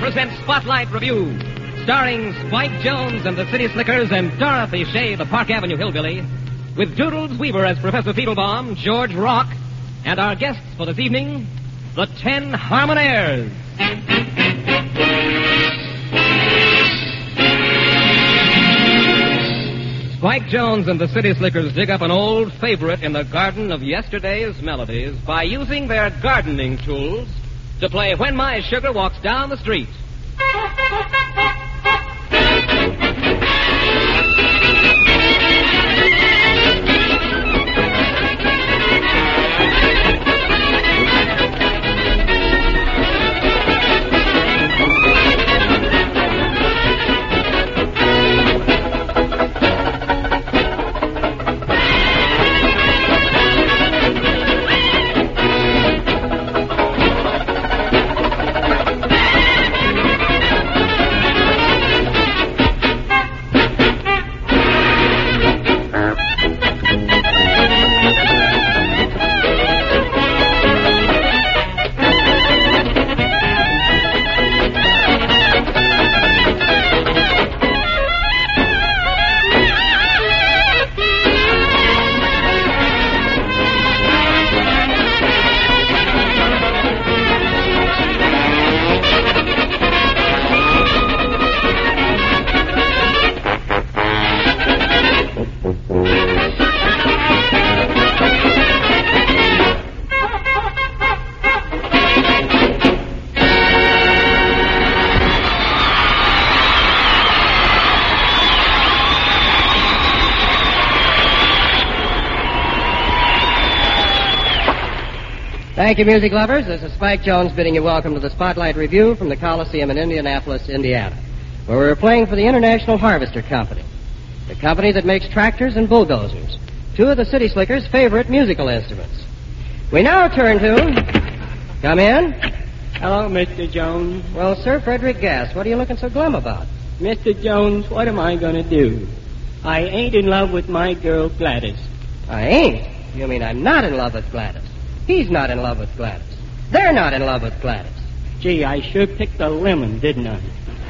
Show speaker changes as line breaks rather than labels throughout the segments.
presents Spotlight Review, starring Spike Jones and the City Slickers and Dorothy Shea, the Park Avenue Hillbilly, with Doodles Weaver as Professor Feetlebaum, George Rock, and our guests for this evening, the Ten Harmonaires. Spike Jones and the City Slickers dig up an old favorite in the garden of yesterday's melodies by using their gardening tools to play When My Sugar Walks Down the Street.
Thank you, music lovers. This is Spike Jones bidding you welcome to the Spotlight Review from the Coliseum in Indianapolis, Indiana, where we're playing for the International Harvester Company, the company that makes tractors and bulldozers, two of the City Slickers' favorite musical instruments. We now turn to... Come in.
Hello, Mr. Jones.
Well, Sir Frederick Gass, what are you looking so glum about?
Mr. Jones, what am I going to do? I ain't in love with my girl, Gladys.
I ain't? You mean I'm not in love with Gladys? He's not in love with Gladys. They're not in love with Gladys.
Gee, I sure picked a lemon, didn't I?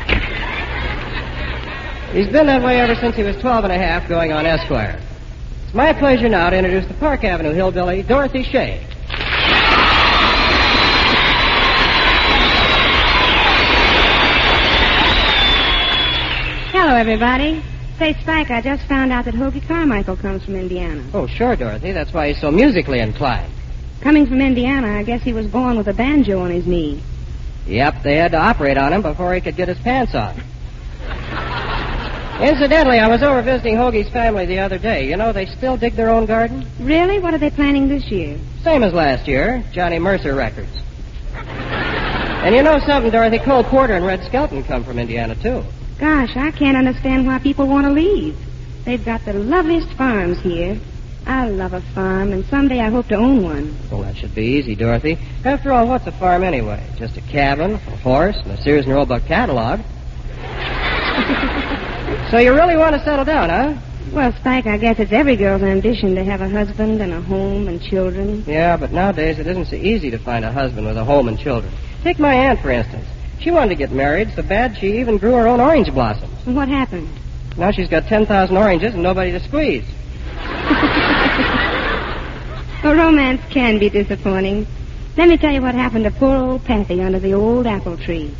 He's been that way ever since he was 12 and a half, going on Esquire. It's my pleasure now to introduce the Park Avenue Hillbilly, Dorothy Shea.
Hello, everybody. Say, Spike, I just found out that Hoagie Carmichael comes from Indiana.
Oh, sure, Dorothy. That's why he's so musically inclined.
Coming from Indiana, I guess he was born with a banjo on his knee.
Yep, they had to operate on him before he could get his pants on. Incidentally, I was over visiting Hoagie's family the other day. You know, they still dig their own garden.
Really? What are they planning this year?
Same as last year, Johnny Mercer records. And you know something, Dorothy? Cole Porter and Red Skelton come from Indiana, too.
Gosh, I can't understand why people want to leave. They've got the loveliest farms here. I love a farm, and someday I hope to own one.
Well, that should be easy, Dorothy. After all, what's a farm anyway? Just a cabin, a horse, and a Sears and Roebuck catalog. So you really want to settle down, huh?
Well, Spike, I guess it's every girl's ambition to have a husband and a home and children.
Yeah, but nowadays it isn't so easy to find a husband with a home and children. Take my aunt, for instance. She wanted to get married so bad she even grew her own orange blossoms.
And what happened?
Now she's got 10,000 oranges and nobody to squeeze.
Well, romance can be disappointing. Let me tell you what happened to poor old Pappy under the old apple tree.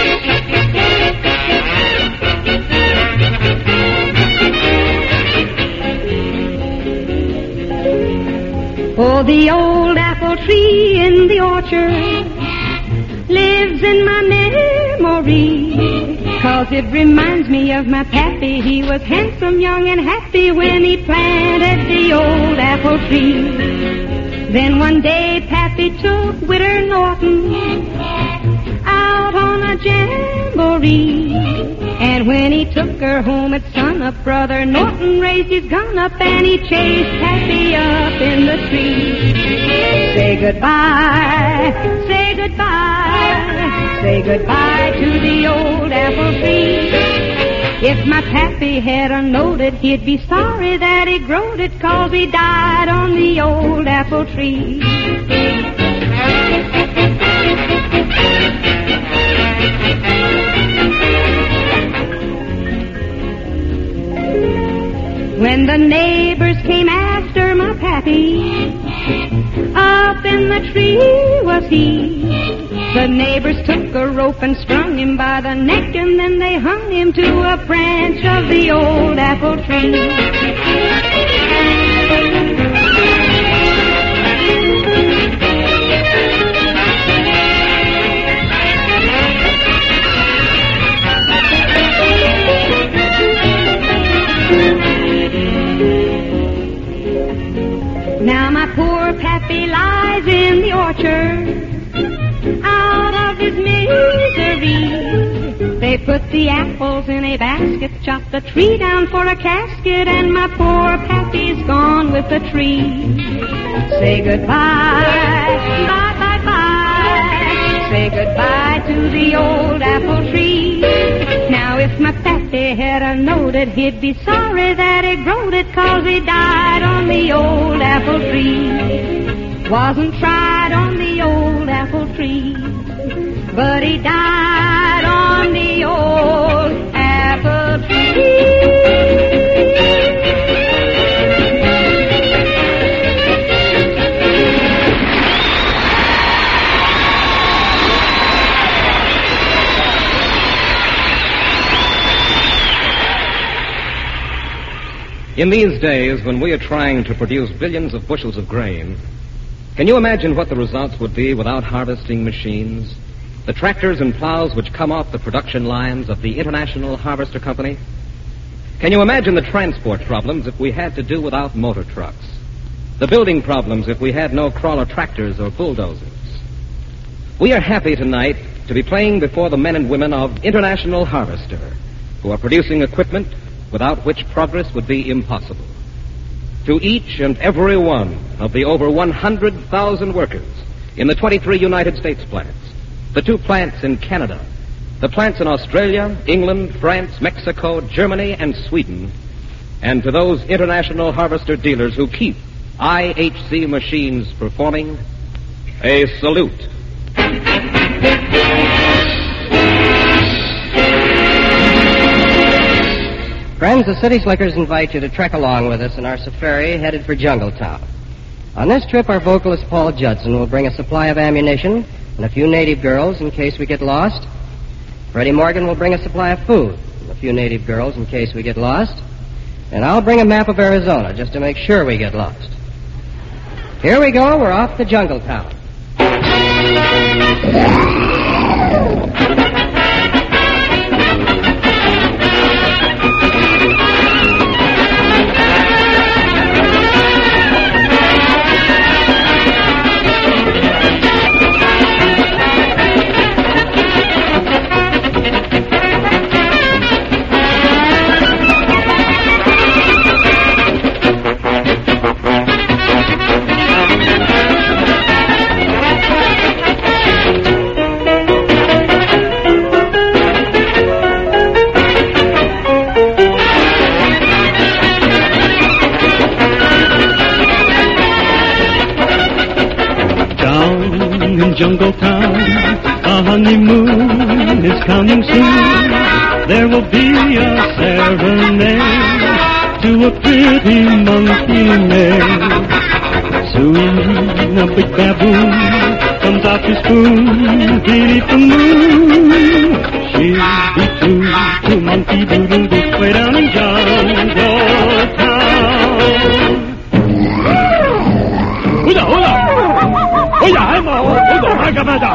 Oh, the old apple tree in the orchard lives in my memory, 'cause it reminds me of my Pappy. He was handsome, young, and happy when he planted the old apple tree. Then one day Pappy took Witter Norton out on a jamboree, and when he took her home at sunup, Brother Norton raised his gun up and he chased Pappy up in the tree. Say goodbye, say goodbye, say goodbye to the old apple tree. If my Pappy had a knowed it, he'd be sorry that he growed it, 'cause he died on the old apple tree. When the neighbors came after my pappy, up in the tree was he. The neighbors took a rope and strung him by the neck, and then they hung him to a branch of the old apple tree. Now my poor pappy lies in the orchard, out of his misery. They put the apples in a basket, chopped the tree down for a casket, and my poor pappy's gone with the tree. Say goodbye, bye, bye, bye. Say goodbye to the old apple tree. Now if my pappy had a knowed it, he'd be sorry that he growed it, 'cause he died on the old apple tree. Wasn't tried on the old apple tree, but he died on the old apple tree.
In these days, when we are trying to produce billions of bushels of grain, can you imagine what the results would be without harvesting machines? The tractors and plows which come off the production lines of the International Harvester Company? Can you imagine the transport problems if we had to do without motor trucks? The building problems if we had no crawler tractors or bulldozers? We are happy tonight to be playing before the men and women of International Harvester, who are producing equipment without which progress would be impossible. To each and every one of the over 100,000 workers in the 23 United States plants, the 2 plants in Canada, the plants in Australia, England, France, Mexico, Germany, and Sweden, and to those International Harvester dealers who keep IHC machines performing, a salute.
Friends, the City Slickers invite you to trek along with us in our safari headed for Jungletown. On this trip, our vocalist Paul Judson will bring a supply of ammunition and a few native girls in case we get lost. Freddie Morgan will bring a supply of food and a few native girls in case we get lost. And I'll bring a map of Arizona just to make sure we get lost. Here we go. We're off to Jungletown.
Jungletown, a honeymoon is coming soon. There will be a serenade to a pretty monkey mare. Soon a big baboon comes out to spoon beneath the moon. She'll be two monkey doodle this way down in Jungletown. Hola, hola! Oye, Emma, oye, ¿qué pasa?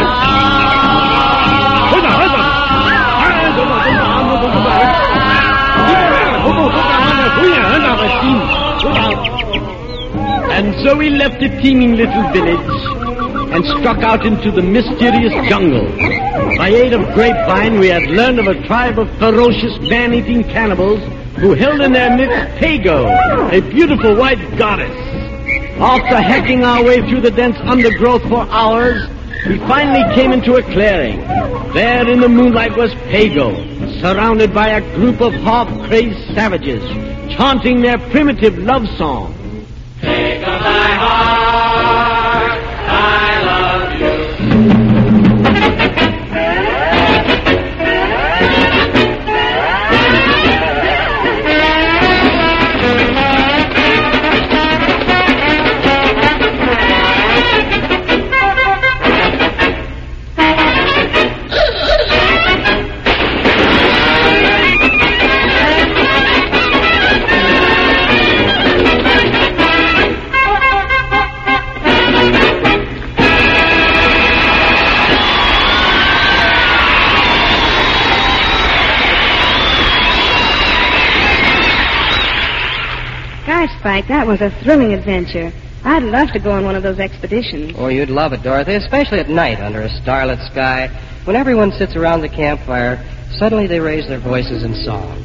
And so we left the teeming little village and struck out into the mysterious jungle. By aid of grapevine, we had learned of a tribe of ferocious man-eating cannibals who held in their midst Pago, a beautiful white goddess. After hacking our way through the dense undergrowth for hours, we finally came into a clearing. There in the moonlight was Pago, surrounded by a group of half-crazed savages, chanting their primitive love song.
Take of thy heart, I love you.
Gosh, Spike, that was a thrilling adventure. I'd love to go on one of those expeditions.
Oh, you'd love it, Dorothy, especially at night under a starlit sky. When everyone sits around the campfire, suddenly they raise their voices in song.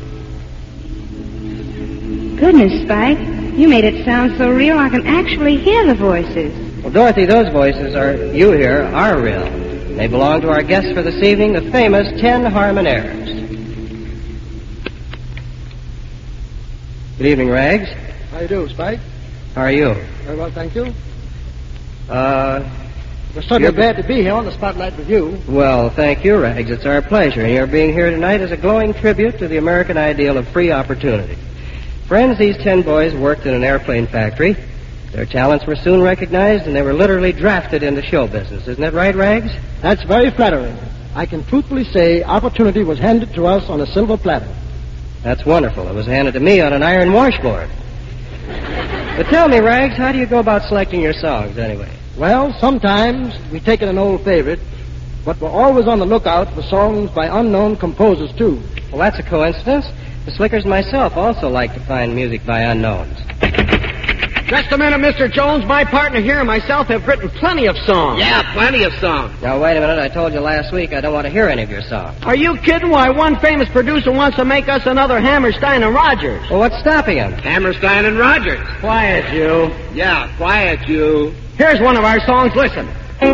Goodness, Spike, you made it sound so real I can actually hear the voices.
Well, Dorothy, those voices you hear are real. They belong to our guests for this evening, the famous 10 Harmonaires. Good evening, Rags.
How you do, Spike?
How are you?
Very well, thank you. We're certainly glad to be here on the Spotlight Review.
Well, thank you, Rags. It's our pleasure. And your being here tonight is a glowing tribute to the American ideal of free opportunity. Friends, these 10 boys worked in an airplane factory. Their talents were soon recognized, and they were literally drafted into show business. Isn't that right, Rags?
That's very flattering. I can truthfully say opportunity was handed to us on a silver platter.
That's wonderful. It was handed to me on an iron washboard. But tell me, Rags, how do you go about selecting your songs, anyway?
Well, sometimes we take in an old favorite, but we're always on the lookout for songs by unknown composers, too.
Well, that's a coincidence. The Slickers and myself also like to find music by unknowns.
Just a minute, Mr. Jones. My partner here and myself have written plenty of songs.
Yeah, plenty of songs.
Now, wait a minute. I told you last week I don't want to hear any of your songs.
Are you kidding? Why, one famous producer wants to make us another Hammerstein and Rogers.
Well, what's stopping him?
Hammerstein and Rogers.
Quiet, you.
Yeah, quiet, you.
Here's one of our songs. Listen.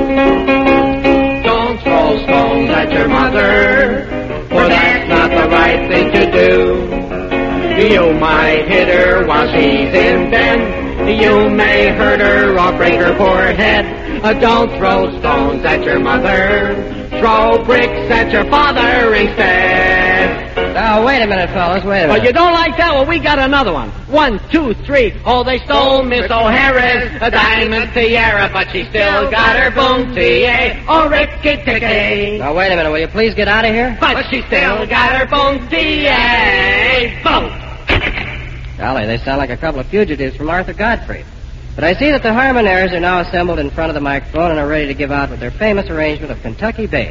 Don't throw stones at your mother, for that's not the right thing to do. You might hit her while she's in bed. You may hurt her or break her poor head. Don't throw stones at your mother. Throw bricks at your father instead.
Now, wait a minute, fellas. Wait a minute.
Oh, you don't like that? Well, we got another one. 1, 2, 3. Oh, they stole Miss O'Hara's a diamond tiara, but she still got her boom-tie. Oh, ricky-ticky.
Now, wait a minute. Will you please get out of here?
But she still got her boom-tie. Boom.
Golly, they sound like a couple of fugitives from Arthur Godfrey. But I see that the Harmonaires are now assembled in front of the microphone and are ready to give out with their famous arrangement of Kentucky Bay.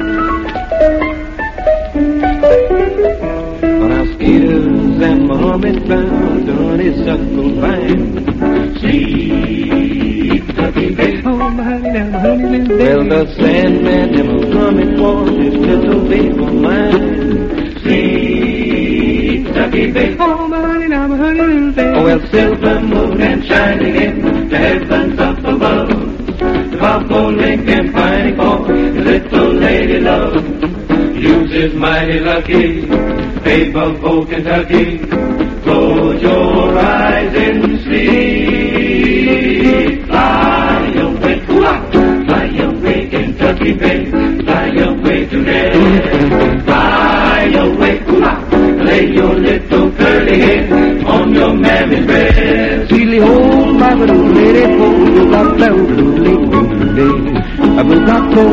On our skaters and Mohammed Brown, honeysuckle vine. Sweet Kentucky Bay. Oh, my honey, now my honey, now well, the Sandman never coming for this little babe of mine. Sweet Kentucky Bay. Oh, my honey, now my honey, little babe. Oh, well, silver moon and shining in the heavens up above. The buffalo link and fighting for his little lady love. Youth is mighty lucky, babe of old Kentucky. Close your eyes and sleep. Fly away, fly away, Kentucky Bay. Fly away to there. Fly away, lay your little curly head on your mammy's breast. Silly old my little lady, oh, blah, blah, I will not go,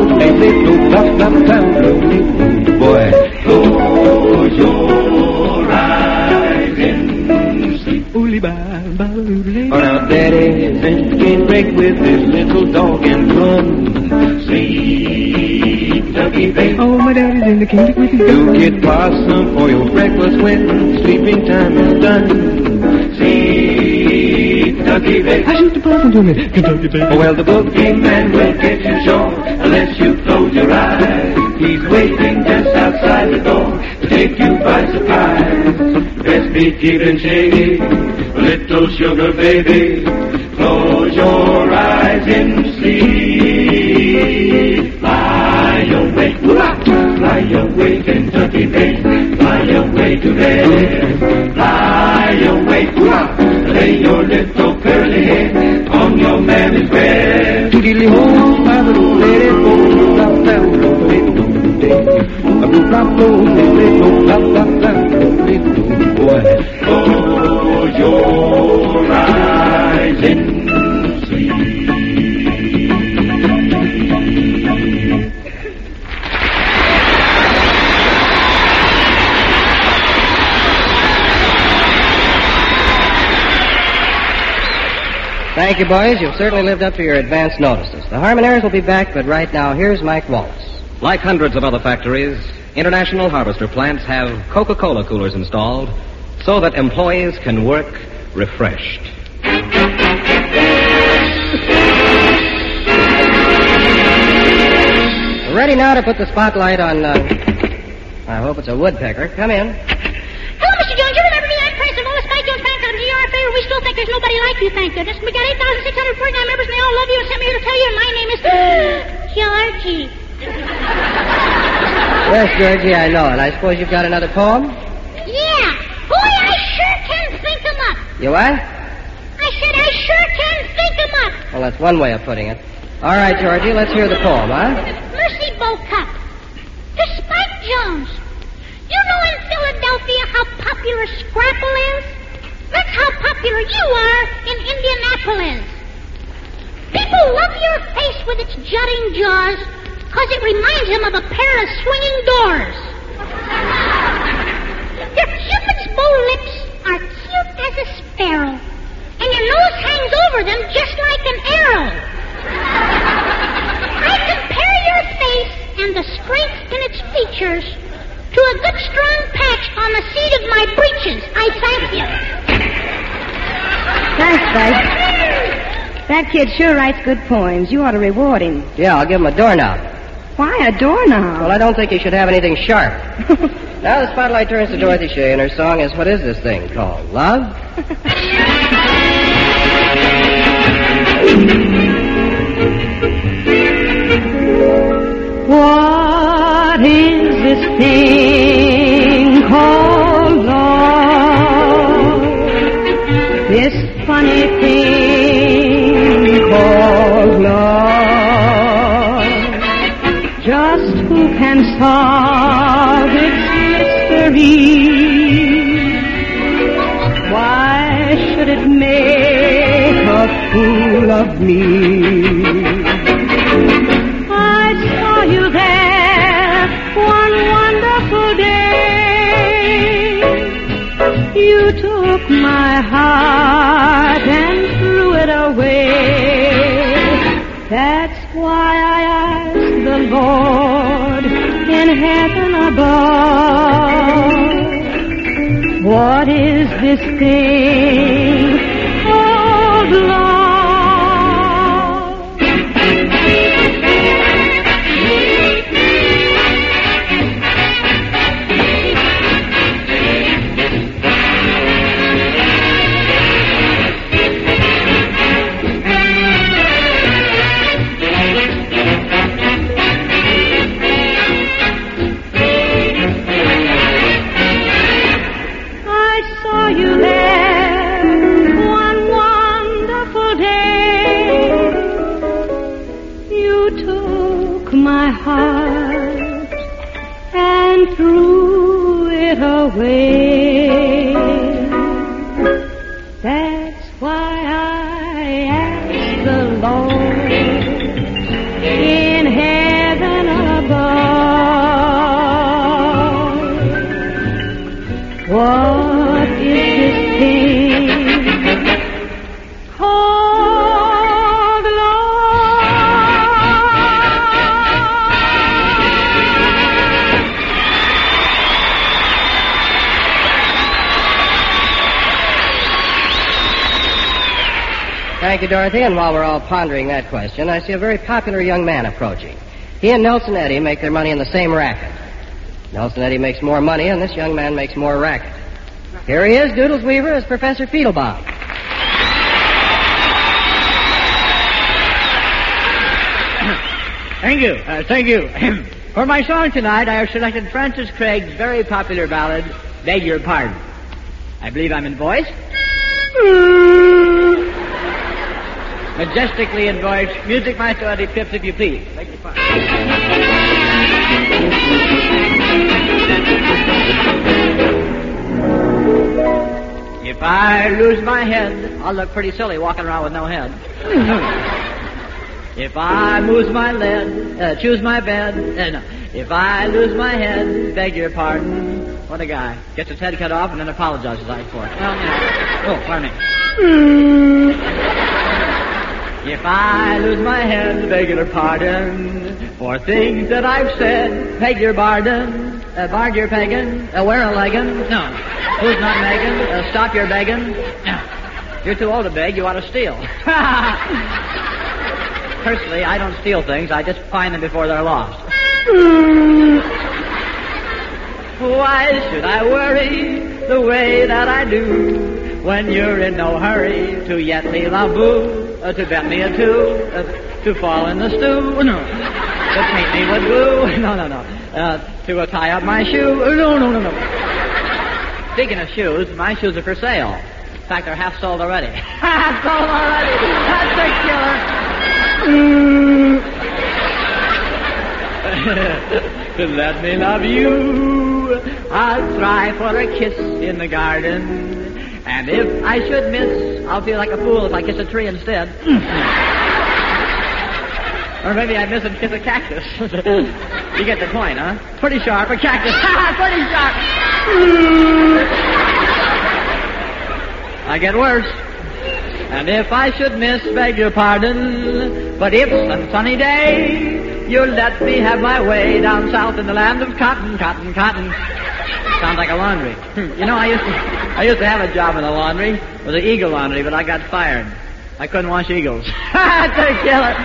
boy. Close your eyes and sleep. Oh, now Daddy can't break with his little dog and run. Sweet Kentucky Bay. Oh, my daddy's in the candy with his dog. You get possum for your breakfast when sleeping time is done. Sweet Kentucky Bay. I shoot the possum to me, Kentucky Bay. Oh, well, the bookie man will get you sure unless you close your eyes. He's waiting just outside the door to take you by surprise. Best be keeping shady, little sugar baby. Close your eyes and sleep. Fly away, Kentucky Bay. Fly away to there. Fly away, lay your little curly head on your mammy's breast. Toodly ho, my little lady, boy. Close your eyes and sleep.
Thank you, boys. You've certainly lived up to your advance notices. The Harmonaires will be back, but right now, here's Mike Wallace.
Like hundreds of other factories, International Harvester plants have Coca-Cola coolers installed so that employees can work
refreshed.
We're ready now to put the spotlight on, I hope it's a woodpecker. Come in.
Hello, Mr. Jones. You remember me? I'm president of all the Spike Jones Fan Club. You're our favorite. We still think there's nobody like you, thank goodness. We got 8,649 members, and they all love you and sent me here to tell you, and my name is Georgie.
Yes, Georgie, I know it. I suppose you've got another poem?
Yeah. Boy, I sure can think 'em up.
You what?
I said I sure can think 'em up.
Well, that's one way of putting it. All right, Georgie, let's hear the poem, huh?
Mercy Bo Cup. To Spike Jones. You know in Philadelphia how popular Scrapple is? That's how popular you are in Indianapolis. People love your face with its jutting jaws because it reminds them of a pair of swinging doors. Your Cupid's bow lips are cute as a sparrow, and your nose hangs over them just like an arrow. I compare your face and the strength in its features to a good strong patch on the seat of my breeches. I thank you.
Thanks, Spike. That kid sure writes good poems. You ought to reward him.
Yeah, I'll give him a doorknob.
Why a doorknob?
Well, I don't think he should have anything sharp. Now the spotlight turns to Dorothy Shea, and her song is, what is this thing called? Love?
What is this thing called love? This funny thing called love. Just who can solve its mystery? Why should it make a fool of me? You there one wonderful day. You took my heart and threw it away. That's why I asked the Lord in heaven above, what is this thing called love? My heart and threw it away. That's why I asked the Lord in heaven above, what is this thing called love?
Thank you, Dorothy. And while we're all pondering that question, I see a very popular young man approaching. He and Nelson Eddy make their money in the same racket. Nelson Eddy makes more money, and this young man makes more racket. Here he is, Doodles Weaver, as Professor Feedlebaum.
Thank you. Thank you. For my song tonight, I have selected Francis Craig's very popular ballad, Beg Your Pardon. I believe I'm in voice. Majestically in voice. Music Maestro Eddie Phipps, if you please. Beg your pardon. If I lose my head, I'll look pretty silly walking around with no head. If I lose my lead, choose my bed. No. If I lose my head, beg your pardon. What a guy. Gets his head cut off and then apologizes like for it. Well, you know. Oh, pardon me. If I lose my head, beg your pardon for things that I've said. Beg your pardon. Bard your pagan. Wear a leggin. No. Who's not Megan? Stop your begging. No. You're too old to beg. You ought to steal. Personally, I don't steal things. I just find them before they're lost. Why should I worry the way that I do when you're in no hurry to yet me la boo, to bet me a two, to fall in the stew, no, to paint me with glue, no, to tie up my shoe, no. Speaking of shoes, my shoes are for sale. In fact, they're half sold already. Half sold already. That's a killer. To let me love you, I'll try for a kiss in the garden. And if I should miss, I'll feel like a fool if I kiss a tree instead. Or maybe I miss and kiss a cactus. You get the point, huh? Pretty sharp, a cactus. Pretty sharp. I get worse. And if I should miss, beg your pardon, but if some sunny day you'll let me have my way down south in the land of cotton. Sounds like a laundry. You know, I used to have a job in the laundry. It was an eagle laundry, but I got fired. I couldn't wash eagles. That's a killer.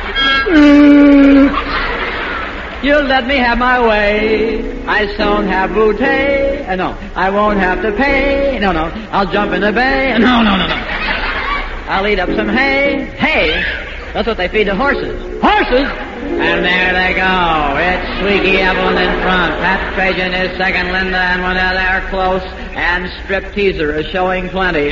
You'll let me have my way. I soon have bouteille. No, I won't have to pay. No, I'll jump in the bay. No. I'll eat up some hay. Hay? That's what they feed the horses. Horses? And there they go. It's Squeaky Evelyn in front. Pat Trajan is second, Linda and Winetta are close. And Strip Teaser is showing plenty.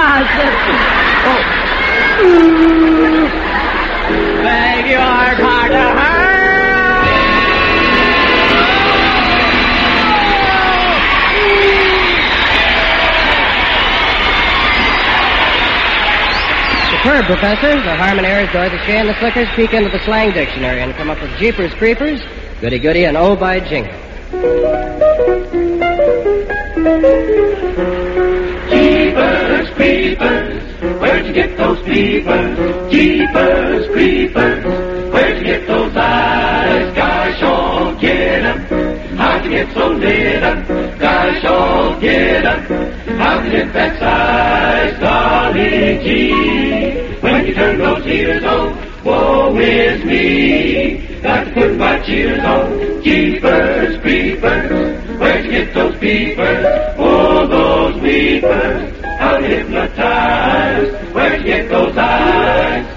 Beg your pardon.
Superb, Professor. The Harmoneers, Dorothy Shea, and the Slickers peek into the slang dictionary and come up with Jeepers Creepers, Goody Goody, and Oh by Jingle.
Jeepers Creepers, where'd you get those peepers? Jeepers Creepers, where'd you get those eyes? Gosh, oh, get 'em. How'd you get so lit up? Gosh, oh, get 'em. How'd you get that size? Golly gee, when you turn those ears on, woe is me. Got to put my cheers on. Jeepers Creepers, where'd you get those peepers? Oh, those weepers, how to hypnotize. Where'd you get those eyes?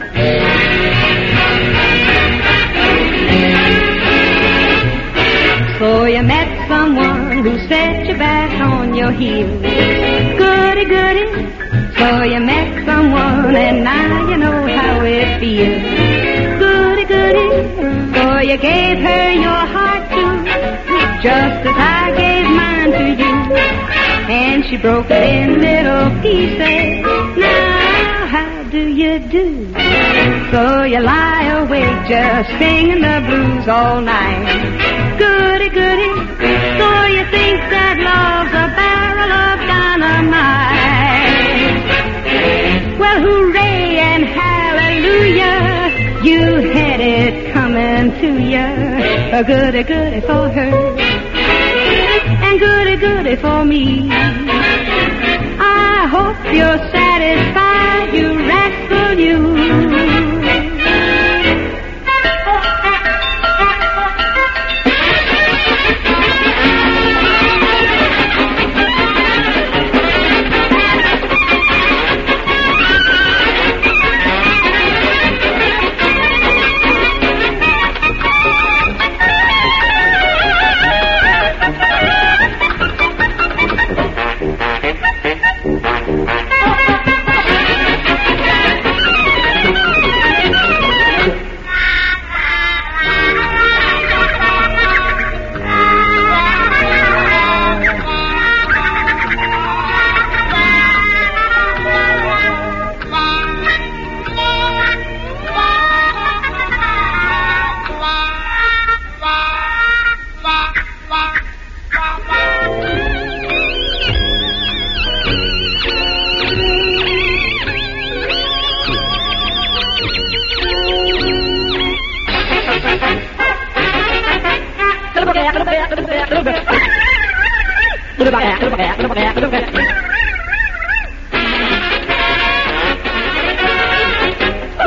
So you met someone who set you back on your heels. Goody, goody. So you met someone and now you know how it feels. Goody, goody. So you gave her your heart too, just as I gave mine to you. And she broke it in little pieces. Now how do you do? So you lie awake just singing the blues all night. Goody, goody, so you think that love's a barrel of dynamite. Well, hooray and hallelujah, you had it coming to ya. A goody, goody for her, and goody, goody for me. I hope you're satisfied, you rascal, you.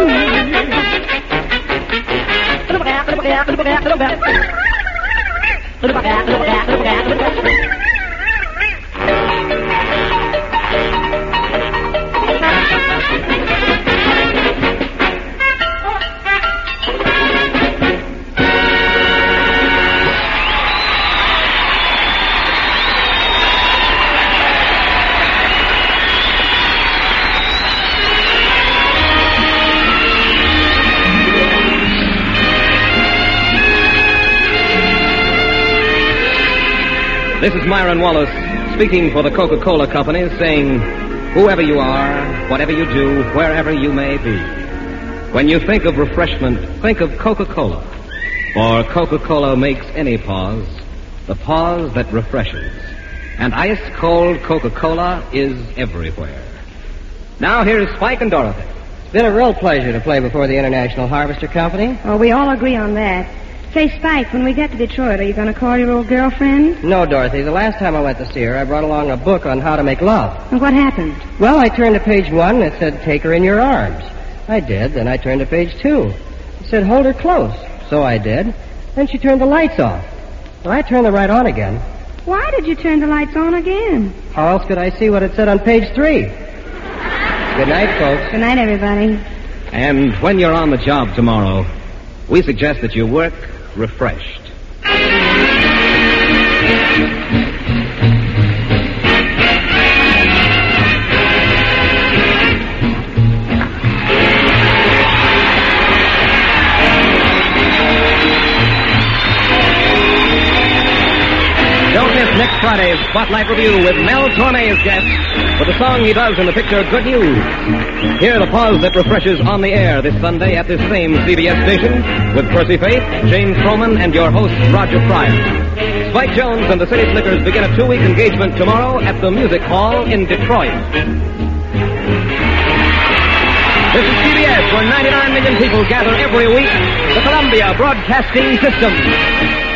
This is Myron Wallace speaking for the Coca-Cola Company, saying, whoever you are, whatever you do, wherever you may be, when you think of refreshment, think of Coca-Cola. For Coca-Cola makes any pause the pause that refreshes. And ice-cold Coca-Cola is everywhere. Now here's Spike and Dorothy.
It's been a real pleasure to play before the International Harvester Company.
Oh, we all agree on that. Say, Spike, when we get to Detroit, are you going to call your old girlfriend?
No, Dorothy. The last time I went to see her, I brought along a book on how to make love.
And what happened?
Well, I turned to page 1, and it said, take her in your arms. I did. Then I turned to page 2. It said, hold her close. So I did. Then she turned the lights off. So I turned the light on again.
Why did you turn the lights on again?
How else could I see what it said on page 3? Good night, folks.
Good night, everybody.
And when you're on the job tomorrow, we suggest that you work refreshed. Don't miss next Friday's Spotlight Review with Mel Torme as guest for the song he does in the picture Good News. Hear the pause that refreshes on the air this Sunday at this same CBS station with Percy Faith, James Froman, and your host, Roger Pryor. Spike Jones and the City Slickers begin a 2-week engagement tomorrow at the Music Hall in Detroit. This is CBS, where 99 million people gather every week, the Columbia Broadcasting System.